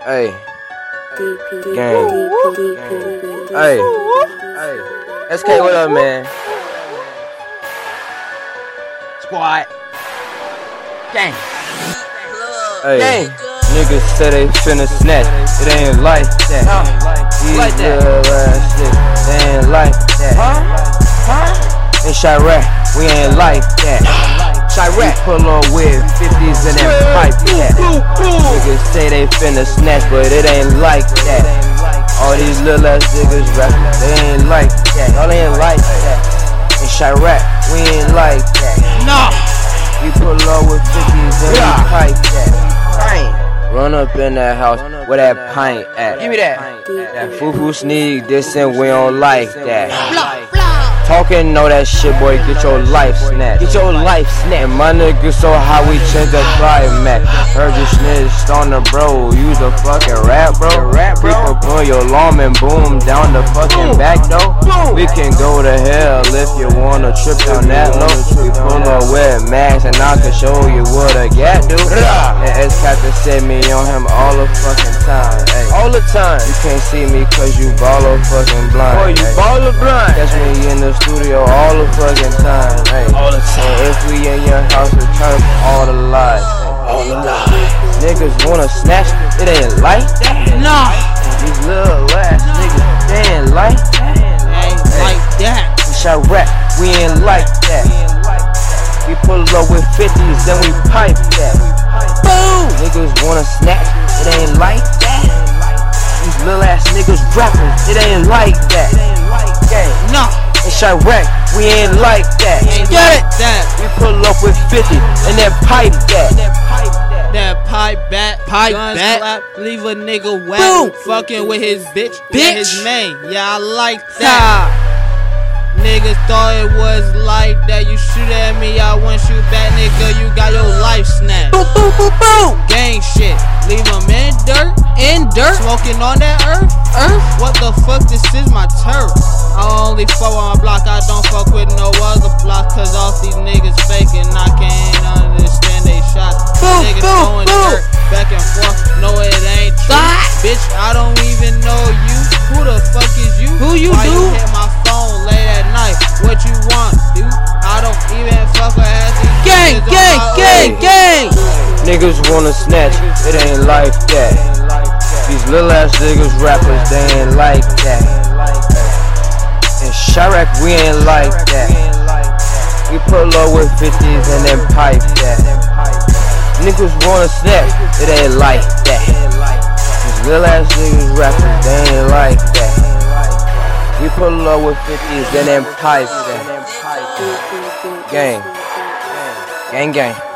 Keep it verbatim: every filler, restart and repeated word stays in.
Hey. Gang. Hey. Hey. S K, what up, man? Squad. Gang. Hey. Gang. Niggas say they finna snatch. It ain't like that. These like that. Little ass shit. They ain't like that. Huh? Huh? In Chirac, we ain't like that. Chirac, pull up with fifties and that pipe that. Niggas say they finna snatch, but it ain't like that. All these little ass niggas rapping, they ain't like that. Y'all ain't like that. In Chirac, we ain't like that. No. We pull up with fifties and we pipe that. Run up in that house where that pint at. Give me that. That foo-foo sneak, this and we don't like that. Talking, know that shit, boy, get your life snatched. Get your life snatched. My niggas so high, we change the climax. Heard you snitched on the bro, use a fucking rap, bro. Creep up on your lawn and boom down the fucking back door. We can go to hell if you wanna trip down that low. We pull up with max and I can show you what a gat do. And S-Captain said me on him all the fucking time. Ay. All the time. You can't see me cause you baller fucking blind. Boy, you baller blind. Catch me in the studio all the fucking time. Ay. All the time. And if we in your house, we turn all the lies. Ay. All the lies. Niggas wanna snatch, it ain't like that. Nah. These little ass niggas, they ain't like that. Ain't like that. Chirac, we ain't like that. We pull up with fifties and we pipe that. Boom! Niggas wanna snatch, it ain't like that. These little ass niggas rapping, it ain't like that. Gang, no. In Chirac, we ain't like that. Get it? That. We pull up with fifty and then pipe that. That pipe back, pipe back, slap, leave a nigga wet. Boom. Fucking with his bitch, bitch. His name, yeah, I like that. Niggas thought it was like that. You shoot at me, I won't shoot back, nigga. You got your life snatched. Boom, boom, boom, boom. Gang shit, leave him in dirt, in dirt. Smoking on that earth, earth. What the fuck? This is my turf. I only fuck on my block. I don't fuck with no other block. Cause all these niggas faking, I can't understand they shot. Boom, niggas boom, throwing boom. Dirt back and forth. No, it ain't true. God. Bitch, I don't even know you. Who the fuck is you? Who you Why do? You hit my phone late at night? What you want, dude? I don't even fuck with ass. Gang, gang, gang, gang. Niggas wanna snatch, it ain't like that. These little ass niggas rappers, they ain't like that. In Chirac, we ain't like that. We pull up with fifties and then pipe that. Niggas wanna snatch, it ain't like that. These little ass niggas rappers, they ain't like that. We pull up with fifties and then pipe that. Gang. Gang, gang.